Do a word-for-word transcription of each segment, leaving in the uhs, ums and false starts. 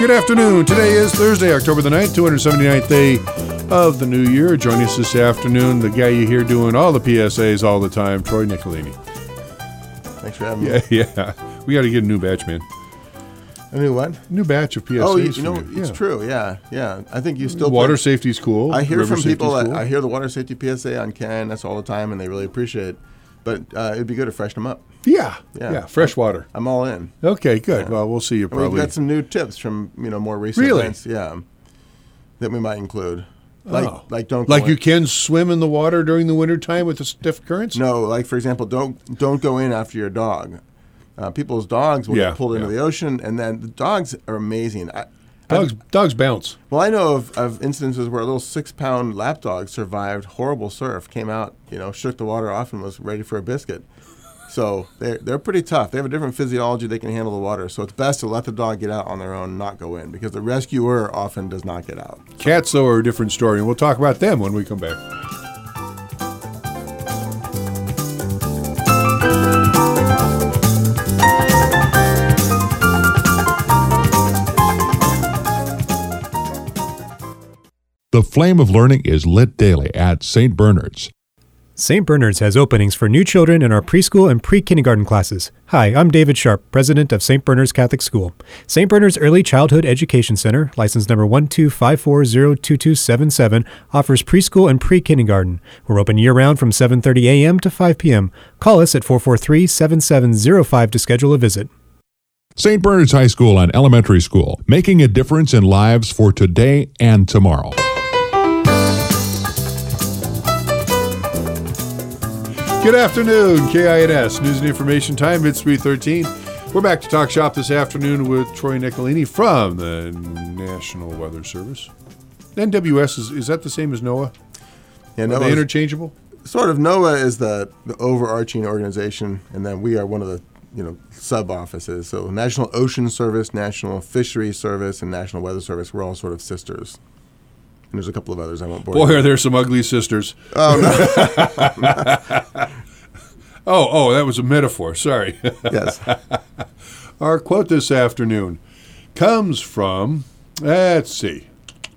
Good afternoon. Today is Thursday, October the ninth, two hundred seventy-ninth day of the new year. Joining us this afternoon, the guy you hear doing all the P S As all the time, Troy Nicolini. Thanks for having me. Yeah, yeah. We got to get a new batch, man. A new what? New batch of P S As. Oh, you, you know, you. it's yeah. true. Yeah, yeah. I think you still water play. safety's cool. I hear River from people that cool. I hear the water safety P S A on Ken. That's all the time, and they really appreciate it. But uh, it'd be good to freshen them up. Yeah, yeah, yeah. Fresh water. I'm all in. Okay, good. Yeah. Well, we'll see you And probably. we've got some new tips from you know more recent Really? events. Yeah, that we might include. Like, oh. like don't like go you in. can swim in the water during the wintertime with the stiff currents? No, like for example, don't don't go in after your dog. Uh, people's dogs will Yeah, get pulled into yeah. the ocean, and then the dogs are amazing. I, Dogs, dogs bounce. Well, I know of, of instances where a little six-pound lap dog survived horrible surf, came out, you know, shook the water off, and was ready for a biscuit. So they're, they're pretty tough. They have a different physiology. They can handle the water. So it's best to let the dog get out on their own and not go in, because the rescuer often does not get out. Cats, though, are a different story, and we'll talk about them when we come back. The flame of learning is lit daily at Saint Bernard's. Saint Bernard's has openings for new children in our preschool and pre-kindergarten classes. Hi, I'm David Sharp, president of Saint Bernard's Catholic School. Saint Bernard's Early Childhood Education Center, license number one two five four zero two two seven seven, offers preschool and pre-kindergarten. We're open year-round from seven thirty a.m. to five p.m. Call us at four four three, seven seven zero five to schedule a visit. Saint Bernard's High School and Elementary School, making a difference in lives for today and tomorrow. Good afternoon, K I N S News and Information Time. It's three thirteen. We're back to Talk Shop this afternoon with Troy Nicolini from the National Weather Service. N W S, is, is that the same as NOAA? Yeah, Are NOAA they is- interchangeable? Sort of. NOAA is the, the overarching organization, and then we are one of the you know sub offices. So National Ocean Service, National Fisheries Service, and National Weather Service. We're all sort of sisters. And there's a couple of others I won't bore Boy, you are there some ugly sisters. Oh no! Oh, oh, that was a metaphor. Sorry. Yes. Our quote this afternoon comes from, let's see.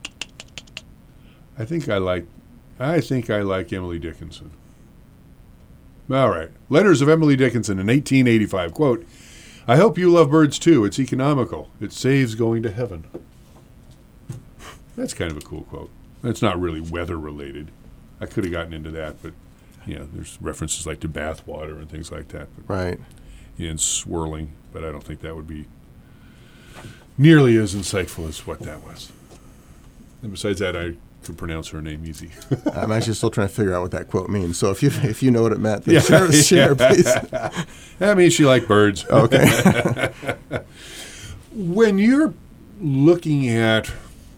I think I like, I think I like Emily Dickinson. All right. Letters of Emily Dickinson in eighteen eighty-five. Quote, I hope you love birds too. It's economical. It saves going to heaven. That's kind of a cool quote. It's not really weather related. I could have gotten into that, but you know, there's references like to bath water and things like that. But, Right. yeah, and swirling, but I don't think that would be nearly as insightful as what that was. And besides that, I could pronounce her name easy. I'm actually still trying to figure out what that quote means. So if you if you know what it meant, then Yeah, share, share yeah. please. I mean, she liked birds. Okay. When you're looking at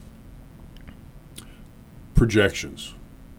projections,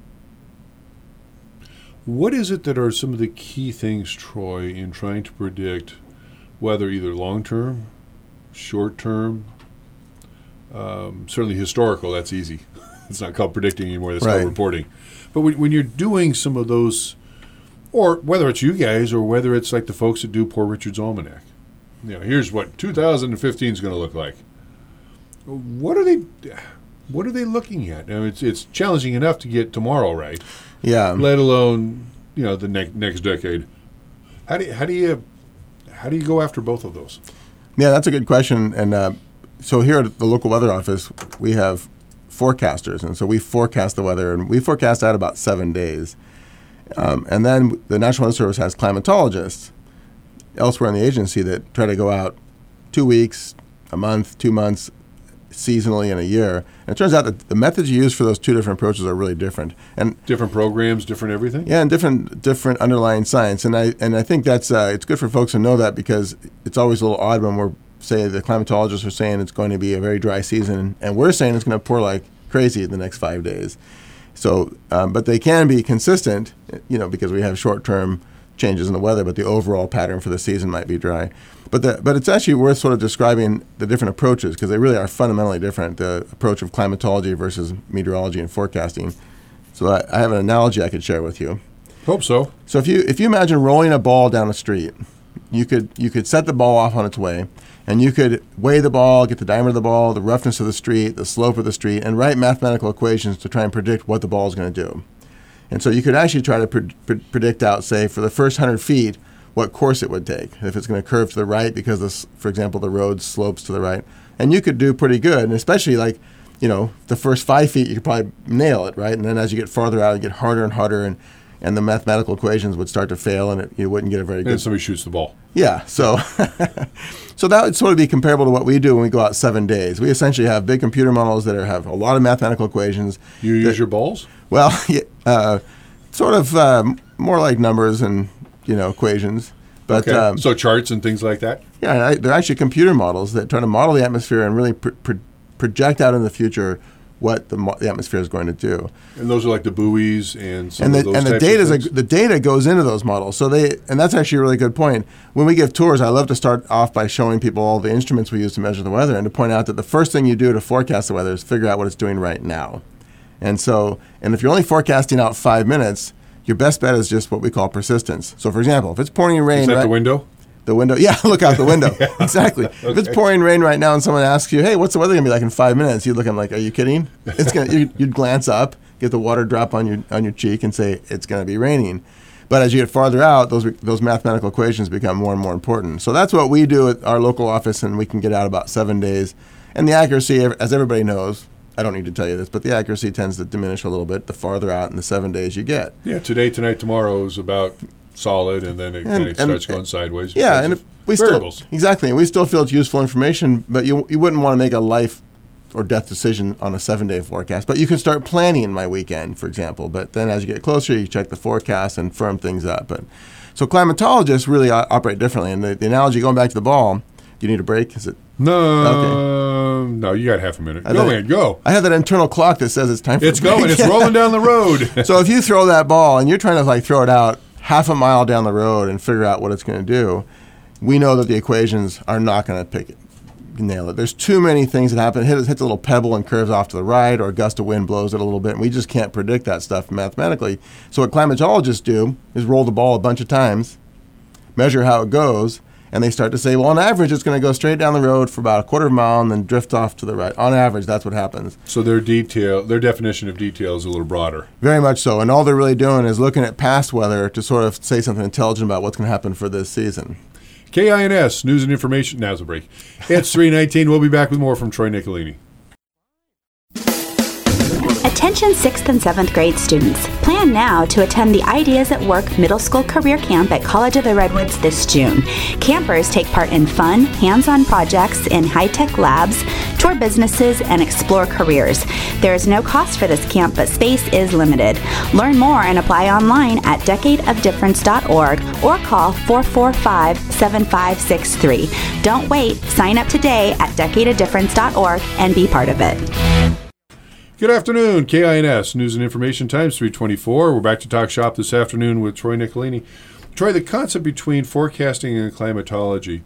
what is it that are some of the key things, Troy, in trying to predict weather either long-term, short-term, um, certainly historical, that's easy. It's not called predicting anymore, that's Right. called reporting. But when, when you're doing some of those, or whether it's you guys or whether it's like the folks that do Poor Richard's Almanac, you know, here's what two thousand fifteen is going to look like. What are they what are they looking at? Now, it's it's challenging enough to get tomorrow right, Yeah. let alone, you know, the ne- next decade. How do you, how do you how do you go after both of those? Yeah, that's a good question. And uh, so here at the local weather office, we have forecasters, and so we forecast the weather, and we forecast out about seven days. Um, and then the National Weather Service has climatologists elsewhere in the agency that try to go out two weeks, a month, two months, seasonally in a year. And it turns out that the methods you use for those two different approaches are really different. And Different programs, different everything? yeah, and different different underlying science. And I and I think that's uh, it's good for folks to know that, because it's always a little odd when we're say the climatologists are saying it's going to be a very dry season, and we're saying it's going to pour like crazy in the next five days. So, um, but they can be consistent, you know, because we have short-term changes in the weather, but the overall pattern for the season might be dry. But the, but it's actually worth sort of describing the different approaches, because they really are fundamentally different, the approach of climatology versus meteorology and forecasting. So I, I have an analogy I could share with you. Hope so. So if you if you imagine rolling a ball down a street, you could you could set the ball off on its way, And you could weigh the ball, get the diameter of the ball, the roughness of the street, the slope of the street, and write mathematical equations to try and predict what the ball is going to do. And so you could actually try to pre- pre- predict out, say, for the first one hundred feet, what course it would take. If it's going to curve to the right because, this, for example, the road slopes to the right. And you could do pretty good, and especially like, you know, the first five feet, you could probably nail it, right? And then as you get farther out, it get harder and harder, and, and the mathematical equations would start to fail, and it, you wouldn't get a very And good. then somebody shoots the ball. Yeah, so so that would sort of be comparable to what we do when we go out seven days. We essentially have big computer models that are, have a lot of mathematical equations. You that, use your balls? Well, yeah, uh, sort of um, more like numbers and, you know, equations. But Okay. um, So charts and things like that? yeah, I, they're actually computer models that try to model the atmosphere and really pr- pr- project out in the future what the, mo- the atmosphere is going to do. And those are like the buoys and some And of the those and the types data of is things? a, the data goes into those models. So they and that's actually a really good point. When we give tours, I love to start off by showing people all the instruments we use to measure the weather, and to point out that the first thing you do to forecast the weather is figure out what it's doing right now. And so, and if you're only forecasting out five minutes, your best bet is just what we call persistence. So, for example, if it's pouring rain, Is that right, the window? The window, yeah, look out the window. Exactly. If it's pouring rain right now and someone asks you, hey, what's the weather going to be like in five minutes? You look at them like, are you kidding? It's gonna. You'd, you'd glance up, get the water drop on your on your cheek and say, it's going to be raining. But as you get farther out, those those mathematical equations become more and more important. So that's what we do at our local office, and we can get out about seven days. And the accuracy, as everybody knows, I don't need to tell you this, but the accuracy tends to diminish a little bit the farther out in the seven days you get. Yeah, today, tonight, tomorrow is about solid, and then it kind of starts going sideways. Yeah, because and of if we variables. still exactly, and we still feel it's useful information, but you you wouldn't want to make a life or death decision on a seven-day forecast. But you can start planning my weekend, for example. But then as you get closer, you check the forecast and firm things up. But so climatologists really o- operate differently. And the, the analogy, going back to the ball, do you need a break? Is it? No, no, you got half a minute. I Go thought- in, go. I have that internal clock that says it's time for It's a break. going. It's rolling down the road. So if you throw that ball and you're trying to like throw it out half a mile down the road and figure out what it's going to do, we know that the equations are not going to pick it, nail it. There's too many things that happen. It hits, hits a little pebble and curves off to the right, or a gust of wind blows it a little bit, and we just can't predict that stuff mathematically. So what climatologists do is roll the ball a bunch of times, measure how it goes, and they start to say, well, on average, it's going to go straight down the road for about a quarter of a mile and then drift off to the right. On average, that's what happens. So their detail, their definition of detail is a little broader. Very much so. And all they're really doing is looking at past weather to sort of say something intelligent about what's going to happen for this season. K I N S, news and information. Now's a break. It's three nineteen. We'll be back with more from Troy Nicolini. Attention sixth and seventh grade students. Plan now to attend the Ideas at Work Middle School Career Camp at College of the Redwoods this June. Campers take part in fun, hands-on projects in high-tech labs, tour businesses, and explore careers. There is no cost for this camp, but space is limited. Learn more and apply online at decade of difference dot org or call four four five, seven five six three. Don't wait. Sign up today at decade of difference dot org and be part of it. Good afternoon, K I N S, News and Information Times, three twenty-four. We're back to Talk Shop this afternoon with Troy Nicolini. Troy, the concept between forecasting and climatology,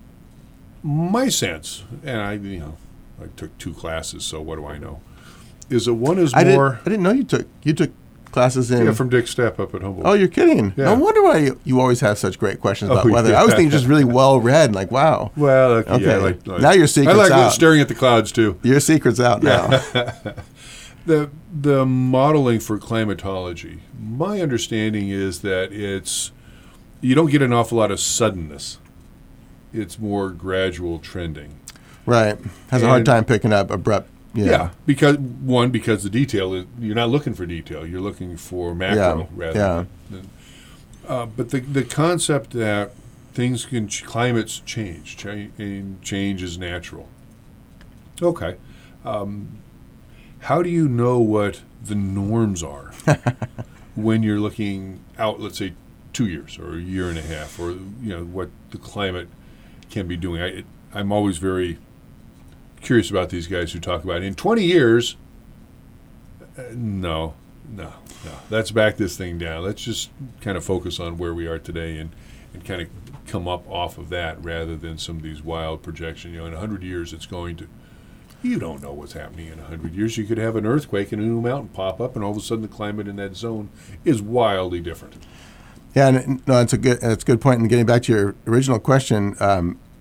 my sense, and I, you know, I took two classes, so what do I know, is that one is I didn't, more, I didn't know you took you took classes in. yeah, from Dick Stepp up at Humboldt. Oh, you're kidding. Yeah. No wonder why you, you always have such great questions about Oh, weather. yeah. I was thinking just really well read, like, wow. Well, okay, Okay. yeah, I like, like, Now your secret's I like out. staring at the clouds, too. Your secret's out now. The the modeling for climatology, my understanding is that it's you don't get an awful lot of suddenness. It's more gradual trending. Right. Has a hard And- time picking up abrupt. Yeah. Yeah, because one because the detail is you're not looking for detail, you're looking for macro Yeah, rather yeah. than. Uh, but the the concept that things can ch- climates change, cha- and change is natural. Okay. Um, How do you know what the norms are when you're looking out, let's say, two years or a year and a half, or you know what the climate can be doing? I, it, I'm always very curious about these guys who talk about in twenty years. Uh, no, no, no. Let's back this thing down. Let's just kind of focus on where we are today and, and kind of come up off of that rather than some of these wild projections. You know, in a hundred years, it's going to. You don't know what's happening in a hundred years. You could have an earthquake and a new mountain pop up, and all of a sudden the climate in that zone is wildly different. Yeah, and no, it's a good it's a good point. And getting back to your original question, um,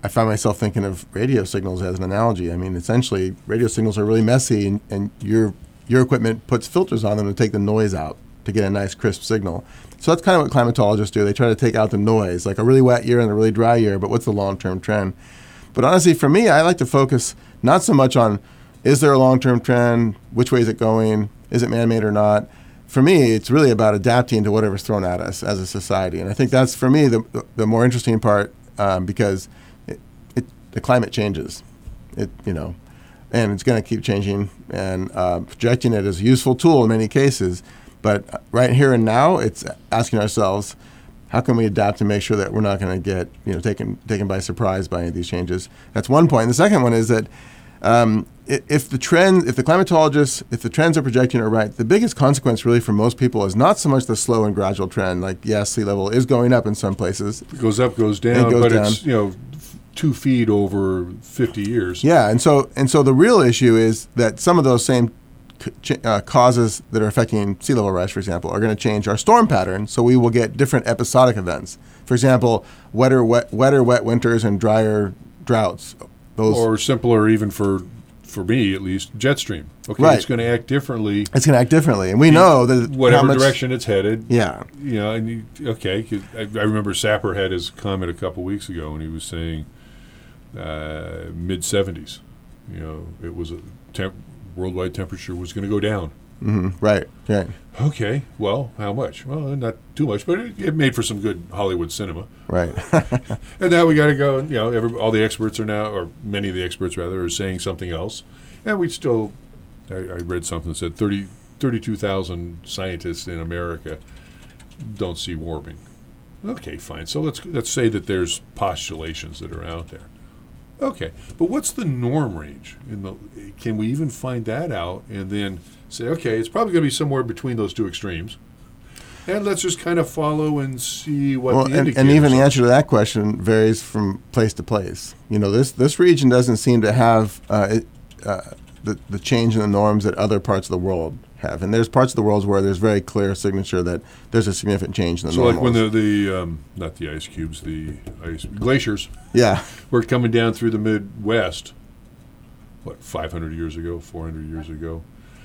I find myself thinking of radio signals as an analogy. I mean, essentially, radio signals are really messy, and, and your your equipment puts filters on them to take the noise out to get a nice, crisp signal. So that's kind of what climatologists do. They try to take out the noise, like a really wet year and a really dry year, but what's the long-term trend? But honestly, for me, I like to focus not so much on, is there a long-term trend? Which way is it going? Is it man-made or not? For me, it's really about adapting to whatever's thrown at us as a society. And I think that's, for me, the, the more interesting part, um, because it, it, the climate changes. It, you know, and it's going to keep changing. And uh, projecting it is a useful tool in many cases. But right here and now, it's asking ourselves, how can we adapt to make sure that we're not going to get, you know, taken taken by surprise by any of these changes? That's one point. And the second one is that um, if the trend, if the climatologists, if the trends are projecting are right, the biggest consequence really for most people is not so much the slow and gradual trend. Like, yes, sea level is going up in some places. It goes up, goes down, it goes but down. It's, you know, two feet over fifty years. Yeah, and so and so the real issue is that some of those same ch- uh, causes that are affecting sea level rise, for example, are going to change our storm pattern. So we will get different episodic events. For example, wetter, wet, wetter, wet winters and drier droughts. Those Or simpler, even for for me at least, jet stream. Okay, Right. it's going to act differently. It's going to act differently, and we know that Whatever how much, direction it's headed. Yeah, You know, and you, okay, 'cause I, I remember Sapper had his comment a couple weeks ago, and he was saying uh, mid seventies. You know, it was a temp, worldwide temperature was going to go down. mm-hmm. right, right, Okay, well, how much? Well, not too much, but it, it made for some good Hollywood cinema. right. And now we got to go. You know, every, all the experts are now, or many of the experts rather, are saying something else. And we still, I, I read something that said thirty, thirty-two thousand scientists in America don't see warming. Okay, fine. So let's let's say that there's postulations that are out there. Okay, but what's the norm range? In the, can we even find that out and then say, okay, it's probably going to be somewhere between those two extremes, and let's just kind of follow and see what Well, the and, indicators and even the are. answer to that question varies from place to place. You know, this this region doesn't seem to have uh, it, uh, the the change in the norms that other parts of the world have, and there's parts of the world where there's very clear signature that there's a significant change in the So normals. like when the, the um, not the ice cubes, the ice glaciers yeah, were coming down through the Midwest, what, five hundred years ago, four hundred years ago,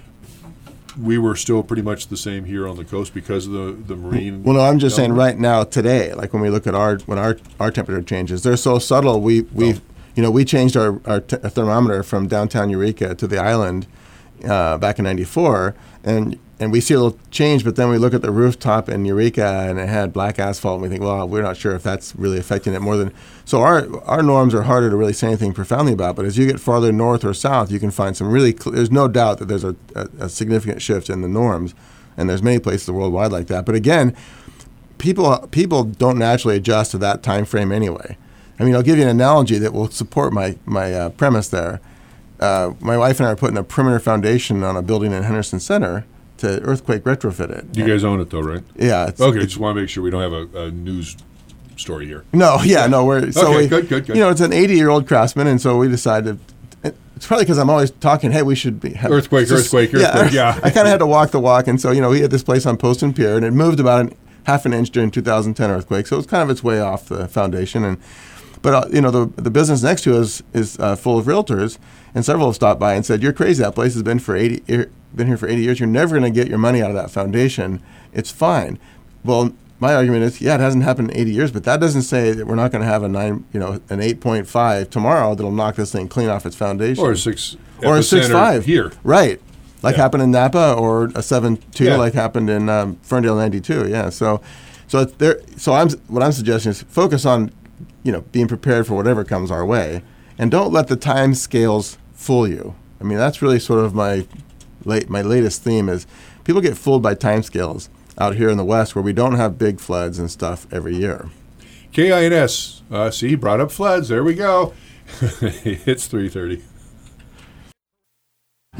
we were still pretty much the same here on the coast because of the, the marine. well, no, I'm just saying element. right now today, like when we look at our when our our temperature changes, they're so subtle. We we Oh. you know we changed our our, t- our thermometer from downtown Eureka to the island uh, back in ninety-four, and and we see a little change, but then we look at the rooftop in Eureka and it had black asphalt, and we think, well, we're not sure if that's really affecting it more than. So our our norms are harder to really say anything profoundly about. But as you get farther north or south, you can find some really. Cl- there's no doubt that there's a, a, a significant shift in the norms, and there's many places worldwide like that. But again, people people don't naturally adjust to that time frame anyway. I mean, I'll give you an analogy that will support my my uh, premise there. Uh, my wife and I are putting a perimeter foundation on a building in Henderson Center to earthquake retrofit it. You guys own it though, right? Yeah. It's, Okay, it's- just want to make sure we don't have a, a news story here. No, yeah, no. We're so Okay, we, good, good, good. You know, it's an eighty-year-old craftsman, and so we decided. It's probably because I'm always talking. Hey, we should be have, Earthquake, earthquake, earthquake, yeah. I kind of had to walk the walk, and so you know, we had this place on Poston Pier, and it moved about an, half an inch during two thousand ten earthquake, so it was kind of its way off the foundation. And but uh, you know, the the business next to us is uh, full of realtors, and several have stopped by and said, "You're crazy. That place has been for eighty er, been here for eighty years. You're never going to get your money out of that foundation. It's fine." Well, my argument is, yeah, it hasn't happened in eighty years, but that doesn't say that we're not going to have a nine, you know, an eight point five tomorrow that'll knock this thing clean off its foundation. Or a six. Or a six epicenter five here. right? Like Yeah. happened in Napa, or a seven two, Yeah. like happened in um, Ferndale ninety-two. Yeah, so, so it's there. So I'm what I'm suggesting is focus on, you know, being prepared for whatever comes our way, and don't let the time scales fool you. I mean, that's really sort of my late my latest theme is people get fooled by time scales out here in the West where we don't have big floods and stuff every year. K I N S. Uh, see, brought up floods. There we go. It's three thirty.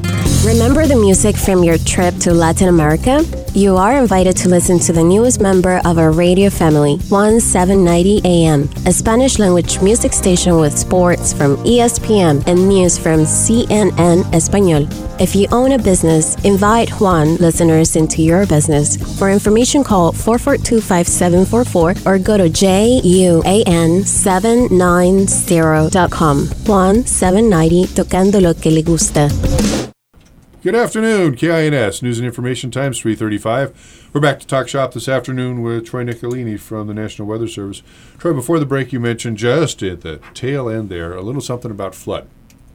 Remember the music from your trip to Latin America? You are invited to listen to the newest member of our radio family, one seven ninety A M, a Spanish-language music station with sports from E S P N and news from C N N Español. If you own a business, invite Juan listeners into your business. For information, call four four two, five seven four four or go to J U A N seven ninety dot com. Juan seven ninety, tocando lo que le gusta. Good afternoon, K I N S News and Information Times, three thirty-five. We're back to Talk Shop this afternoon with Troy Nicolini from the National Weather Service. Troy, before the break, you mentioned just at the tail end there a little something about flood.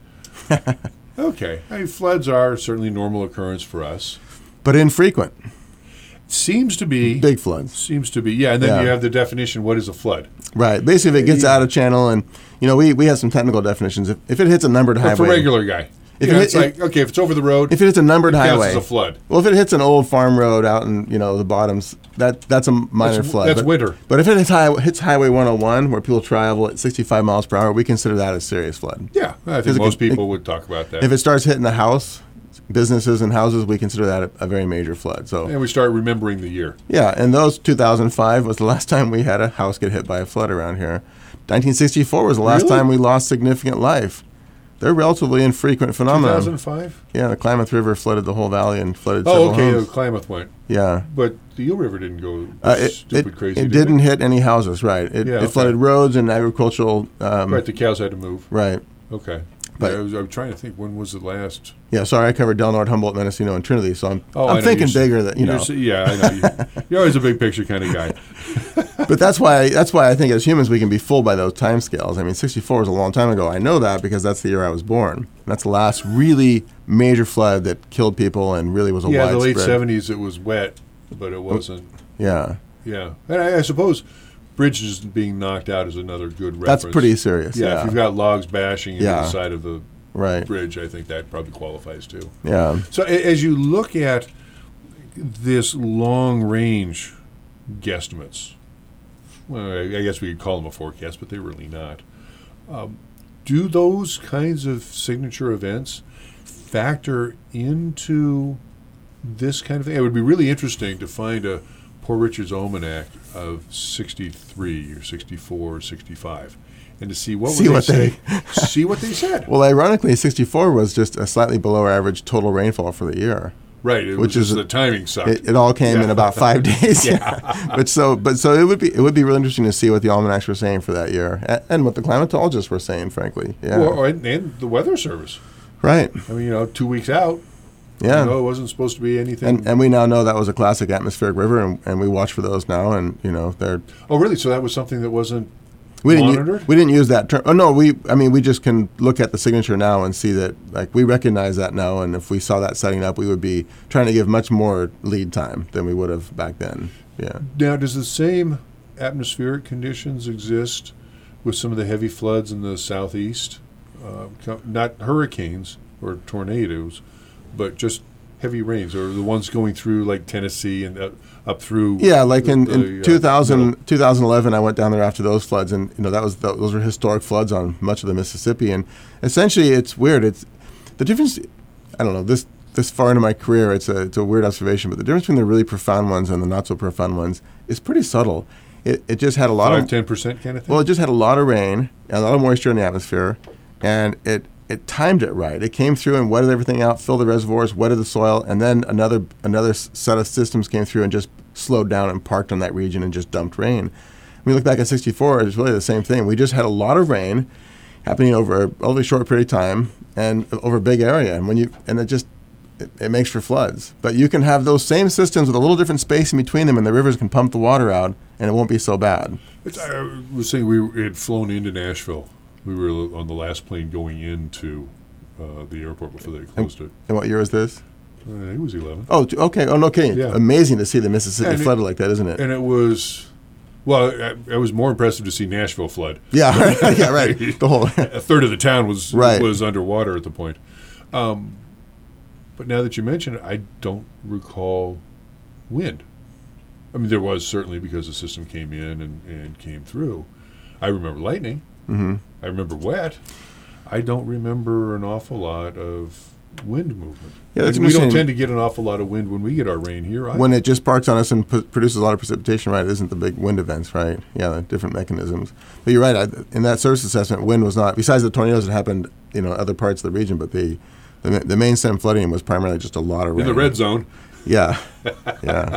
Okay, I mean, floods are certainly normal occurrence for us. But infrequent. Seems to be. Big floods. Seems to be, yeah. And then Yeah. you have the definition, what is a flood? Right. Basically, if it gets out of channel, and, you know, we, we have some technical definitions. If, if it hits a numbered But highway. for a regular guy. If You it know, hit- it's like, okay, if it's over the road, If it hits a numbered it counts highway. as a flood. Well, if it hits an old farm road out in, you know, the bottoms, that that's a minor That's- flood. that's but, winter. But if it hits, high, hits Highway one oh one, where people travel at sixty-five miles per hour, we consider that a serious flood. Yeah, I Because think it most could- people it- would talk about that. If it starts hitting the house, businesses and houses, we consider that a, a very major flood. So and we start remembering the year. yeah, and those two thousand five was the last time we had a house get hit by a flood around here. nineteen sixty-four was the last Really? time we lost significant life. They're relatively infrequent phenomena. two thousand five? Yeah, the Klamath River flooded the whole valley and flooded Oh, several okay, homes. the Klamath went. Yeah. But the Eel River didn't go Uh, it stupid it, crazy, it did didn't hit any houses, right. It, Yeah, it okay. flooded roads and agricultural. Um, Right, the cows had to move. right. Okay. But- Yeah, I was, I'm trying to think, when was the last... Yeah, sorry, I covered Del Norte, Humboldt, Mendocino, and Trinity, so I'm, Oh, I I'm know, thinking you're s- bigger than, you you're know. s- Yeah, I know. You're, you're always a big picture kind of guy. But that's why that's why I think as humans we can be fooled by those time scales. I mean, sixty-four was a long time ago. I know that because that's the year I was born. That's the last really major flood that killed people and really was a Yeah, the widespread. late seventies, it was wet, but it wasn't. Yeah, Yeah. And I, I suppose bridges being knocked out is another good reference. that's pretty serious. Yeah, Yeah, if you've got logs bashing into Yeah. the side of the right. bridge, I think that probably qualifies too. Yeah, So a- as you look at this long-range guesstimates, well, I I guess we could call them a forecast, but they're really not. Um, do those kinds of signature events factor into this kind of thing? It would be really interesting to find a Poor Richard's Almanac of sixty-three or sixty-four or sixty-five and to see what See would what they they- say. See what they said. well, ironically, sixty-four was just a slightly below average total rainfall for the year. Right, it which was is just a- the timing sucked. It, it all came Yeah. in about five days. yeah. But so, but so it would be it would be really interesting to see what the almanacs were saying for that year, and, and what the climatologists were saying. Frankly, yeah, Well, and, and the Weather Service. right, I mean, you know, two weeks out, yeah. you know, it wasn't supposed to be anything. And, and we now know that was a classic atmospheric river, and, and we watch for those now. And you know, they're oh, really? So that was something that wasn't we didn't u- monitored? we didn't use that term. Oh no, we I mean we just can look at the signature now and see that like we recognize that now. And if we saw that setting up, we would be trying to give much more lead time than we would have back then. Yeah. Now, does the same atmospheric conditions exist with some of the heavy floods in the southeast? Uh, co- not hurricanes or tornadoes, but just heavy rains, or the ones going through like Tennessee and up, up through. Yeah, like in, the, in uh, two thousand, middle. two thousand eleven, I went down there after those floods, and you know that was th- those were historic floods on much of the Mississippi. And essentially, it's weird. It's the difference. I don't know this this far into my career. It's a it's a weird observation, but the difference between the really profound ones and the not so profound ones is pretty subtle. It it just had a lot Five, of ten percent kind of thing. well, it just had a lot of rain, and a lot of moisture in the atmosphere, and it it timed it right. It came through and wetted everything out, filled the reservoirs, wetted the soil, and then another another s- set of systems came through and just slowed down and parked on that region and just dumped rain. When we look back at sixty-four, it's really the same thing. We just had a lot of rain happening over a relatively short period of time and over a big area, and when you and it just it, it makes for floods. But you can have those same systems with a little different space in between them, and the rivers can pump the water out, and it won't be so bad. It's, I was saying we had flown into Nashville. We were on the last plane going into uh, the airport before they closed it. And what year is this? Uh, it was eleven. Oh, t- okay. Oh, no kidding. Yeah. Amazing to see the Mississippi And it- flooded like that, isn't it? And it was, well, it, it was more impressive to see Nashville flood. Yeah, yeah, right. The whole A third of the town was Right. was underwater at the point. Um, but now that you mention it, I don't recall wind. I mean, there was certainly because the system came in and, and came through. I remember lightning. hmm I remember wet. I don't remember an awful lot of wind movement. Yeah, that's And we don't interesting. tend to get an awful lot of wind when we get our rain here. Either. When it just parks on us and p- produces a lot of precipitation, right? It isn't the big wind events, right? Yeah, the different mechanisms. But you're right. I, in that service assessment, wind was not, besides the tornadoes that happened, you know, other parts of the region, but the the, ma- the main stem flooding was primarily just a lot of rain. in the red zone. Yeah, yeah.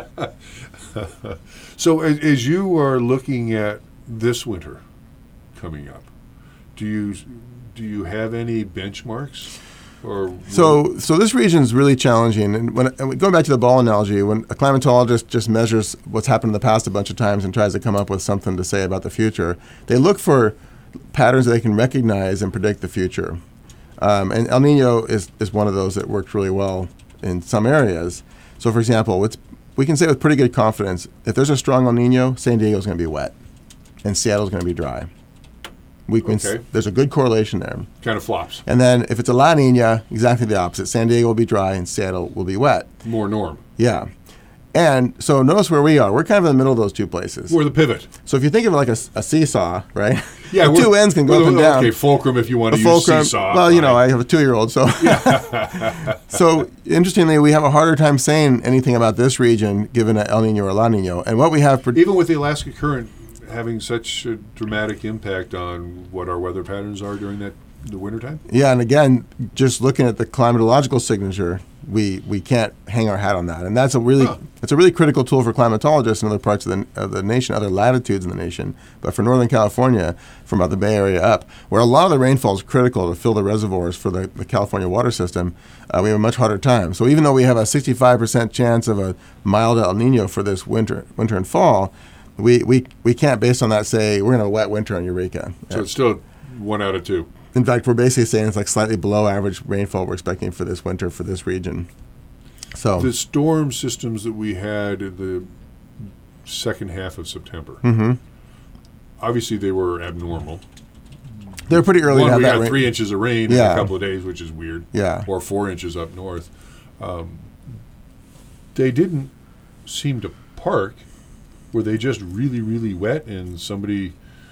So as, as you are looking at this winter coming up, do you do you have any benchmarks? Or So, so this region is really challenging. And when and going back to the ball analogy, when a climatologist just measures what's happened in the past a bunch of times and tries to come up with something to say about the future, they look for patterns that they can recognize and predict the future. Um, and El Nino is, is one of those that works really well in some areas. So, for example, it's, we can say with pretty good confidence, if there's a strong El Nino, San Diego's going to be wet, and Seattle's going to be dry. We can Okay. s- there's a good correlation there. kind of flops? And then if it's a La Nina, exactly the opposite. San Diego will be dry and Seattle will be wet. More norm. Yeah. And so notice where we are. We're kind of in the middle of those two places. We're the pivot. So if you think of it like a, s- a seesaw, right? Yeah, the we're- two ends can go we're up and the- down. Okay, fulcrum if you want A to use fulcrum- seesaw. Well, you know, fine. I have a two-year-old, so so interestingly, we have a harder time saying anything about this region given a El Nino or La Nino. And what we have, pro- Even with the Alaska current having such a dramatic impact on what our weather patterns are during that the wintertime? yeah, and again, just looking at the climatological signature, we we can't hang our hat on that, and that's a really Huh. it's a really critical tool for climatologists in other parts of the of the nation, other latitudes in the nation. But for Northern California, from about the Bay Area up, where a lot of the rainfall is critical to fill the reservoirs for the, the California water system, uh, we have a much harder time. So even though we have a sixty-five percent chance of a mild El Nino for this winter, winter and fall, we we we can't based on that say we're going to have a wet winter on Eureka. So it's still one out of two. In fact, we're basically saying it's like slightly below average rainfall we're expecting for this winter for this region. So The storm systems that we had in the second half of September, mhm. obviously they were abnormal. they're pretty early One, to have we that got rain. three inches of rain in Yeah. a couple of days, which is weird. Yeah. Or four inches up north. Um, they didn't seem to park. Were they just really, really wet and somebody,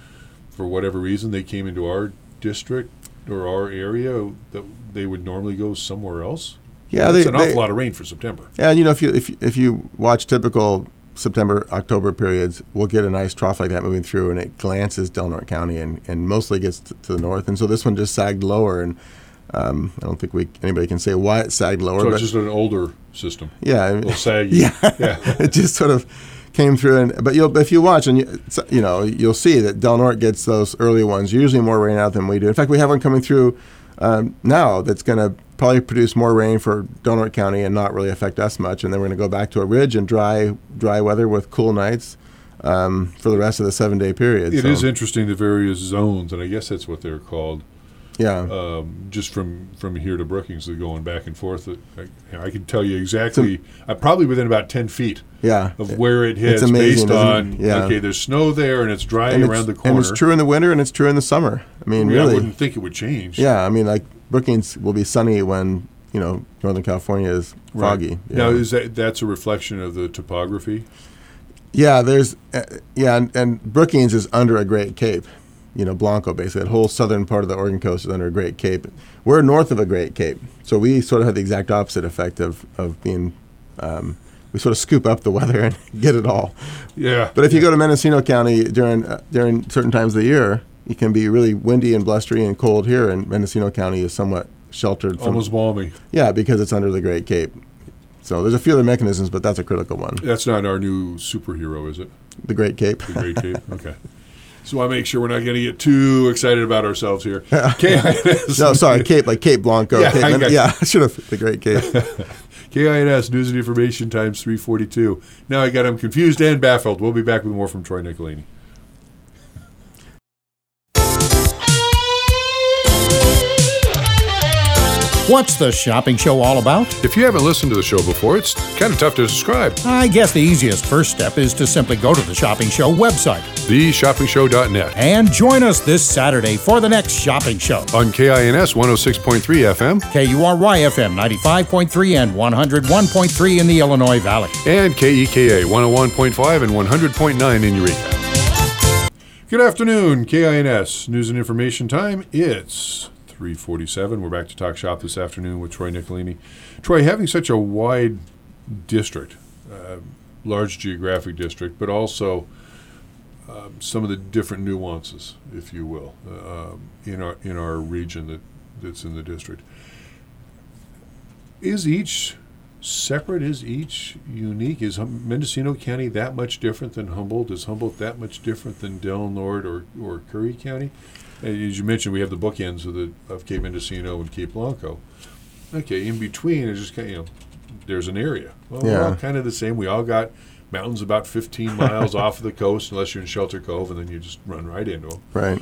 for whatever reason, they came into our district or our area that they would normally go somewhere else? Yeah, That's they, an awful they- lot of rain for September. Yeah, you know, if you if you- if you watch typical September October periods, we'll get a nice trough like that moving through, and it glances Del Norte County and, and mostly gets to, to the north. And so this one just sagged lower, and um, I don't think we anybody can say why it sagged lower. So but it's just an older system. yeah, A little saggy. yeah, Yeah. it just sort of came through. And but you'll if you watch and you, it's- you know you'll see that Del Norte gets those early ones usually more rain out than we do. In fact, we have one coming through um, now that's going to probably produce more rain for Del Norte County and not really affect us much. And then we're going to go back to a ridge and dry dry weather with cool nights um, for the rest of the seven day period. It so, is interesting, the various zones, and I guess that's what they're called. yeah. Um, just from, from here to Brookings, they're going back and forth. I, I can tell you exactly, uh, probably within about ten feet yeah. of where it hits, It's amazing, based isn't on, it? Yeah. okay, there's snow there and it's dry and around it's, the corner. and it's true in the winter and it's true in the summer. I mean, Yeah, I really. wouldn't think it would change. Yeah, I mean, like Brookings will be sunny when you know Northern California is Right. foggy. Now, Yeah. is that that's a reflection of the topography? Yeah, there's, uh, yeah, and, and Brookings is under a Great Cape, you know, Blanco basically. That whole southern part of the Oregon coast is under a Great Cape. We're north of a Great Cape, so we sort of have the exact opposite effect of of being, um, we sort of scoop up the weather and get it all. Yeah. But if you go to Mendocino County during uh, during certain times of the year, it can be really windy and blustery and cold here, and Mendocino County is somewhat sheltered from. Almost balmy. Yeah, because it's under the Great Cape. So there's a few other mechanisms, but that's a critical one. That's not our new superhero, is it? The Great Cape. The Great Cape? Okay. So I make sure we're not going to get too excited about ourselves here. K I N S. No, sorry, Cape, like Cape Blanco. Yeah, Cape I Mend- got you. yeah, I should have the Great Cape. K I N S News and Information Times three forty-two. Now I got them confused and baffled. We'll be back with more from Troy Nicolini. What's the shopping show all about? If you haven't listened to the show before, it's kind of tough to describe. I guess the easiest first step is to simply go to the Shopping Show website the shopping show dot net. and join us this Saturday for the next shopping show. On K I N S one oh six point three F M K U R Y F M ninety-five point three and one oh one point three in the Illinois Valley. and K E K A one oh one point five and one hundred point nine in Eureka. Good afternoon, K I N S News and Information Time. It's three forty-seven. We're back to Talk Shop this afternoon with Troy Nicolini. Troy, having such a wide district, uh, large geographic district, but also uh, some of the different nuances, if you will, uh, in our in our region that, that's in the district. Is each separate? Is each unique? Is hum- Mendocino County that much different than Humboldt? Is Humboldt that much different than Del Norte or, or Curry County? As you mentioned, we have the bookends of the of Cape Mendocino and Cape Blanco. Okay, in between is just kind of, you know, there's an area. Well, Yeah. we're all kind of the same. We all got mountains about fifteen miles off of the coast, unless you're in Shelter Cove, and then you just run right into them. Right.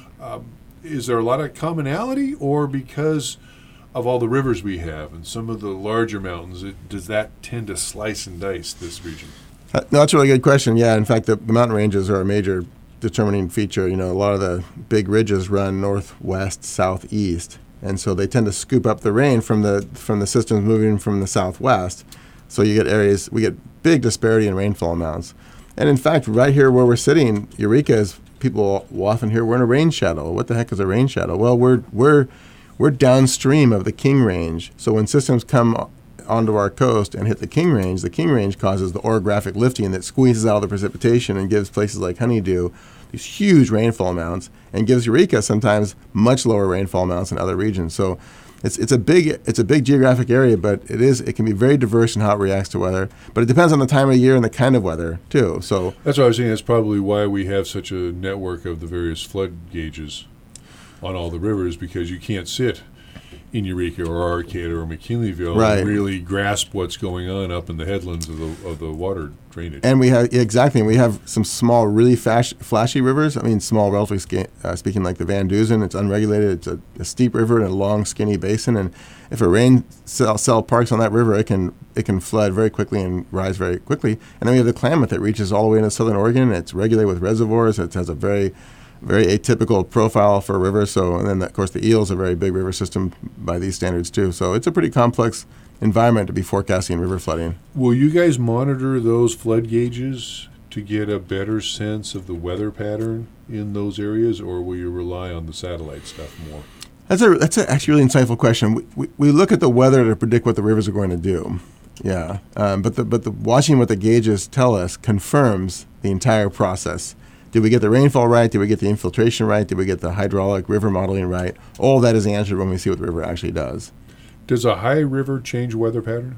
Is there a lot of commonality, or because of all the rivers we have and some of the larger mountains, it, does that tend to slice and dice this region? Uh, no, that's a really good question. Yeah, in fact, the, the mountain ranges are a major determining feature. You know, a lot of the big ridges run northwest, southeast, and so they tend to scoop up the rain from the from the systems moving from the southwest. So you get areas, we get big disparity in rainfall amounts. And in fact, right here where we're sitting, Eureka, is people will often hear we're in a rain shadow. What the heck is a rain shadow? Well, we're we're we're downstream of the King Range. So when systems come onto our coast and hit the King Range, the King Range causes the orographic lifting that squeezes out the precipitation and gives places like Honeydew these huge rainfall amounts, and gives Eureka sometimes much lower rainfall amounts in other regions. So it's it's a big it's a big geographic area, but it is it can be very diverse in how it reacts to weather. But it depends on the time of year and the kind of weather too. So That's what I was saying. That's probably why we have such a network of the various flood gauges on all the rivers, because you can't sit in Eureka or Arcata or McKinleyville Right. and really grasp what's going on up in the headlands of the of the water drainage. And we have, yeah, exactly, and we have some small, really fash, flashy rivers. I mean, small, relatively sca- uh, speaking, like the Van Duzen. It's unregulated. It's a, a steep river and a long, skinny basin. And if a rain cell, cell parks on that river, it can it can flood very quickly and rise very quickly. And then we have the Klamath that reaches all the way into southern Oregon. It's regulated with reservoirs. It has a very very atypical profile for a river. So, and then of course the Eel's a very big river system by these standards too. So it's a pretty complex environment to be forecasting river flooding. Will you guys monitor those flood gauges to get a better sense of the weather pattern in those areas, or will you rely on the satellite stuff more? That's a that's a actually really insightful question. We, we, we look at the weather to predict what the rivers are going to do. Yeah, um, but the but the watching what the gauges tell us confirms the entire process. Did we get the rainfall right? Did we get the infiltration right? Did we get the hydraulic river modeling right? All that is answered when we see what the river actually does. Does a high river change weather pattern?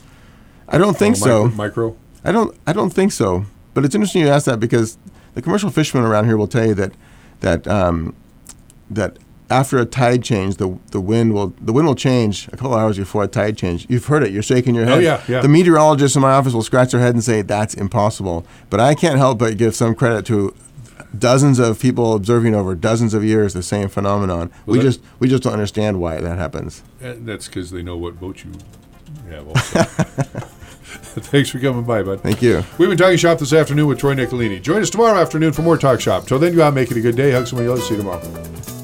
I don't think Or so. micro, micro? I don't. I don't think so. But it's interesting you ask that, because the commercial fishermen around here will tell you that that um, that after a tide change, the the wind will the wind will change a couple hours before a tide change. You've heard it. You're shaking your head. Oh, yeah, yeah. The meteorologists in my office will scratch their head and say that's impossible. But I can't help but give some credit to dozens of people observing over dozens of years the same phenomenon. Well, we that- just we just don't understand why that happens. And that's because they know what boat you have also. Thanks for coming by, bud. Thank you. We've been Talking Shop this afternoon with Troy Nicolini. Join us tomorrow afternoon for more Talk Shop. Till then, you out, make it a good day. Hug somebody else. See you tomorrow.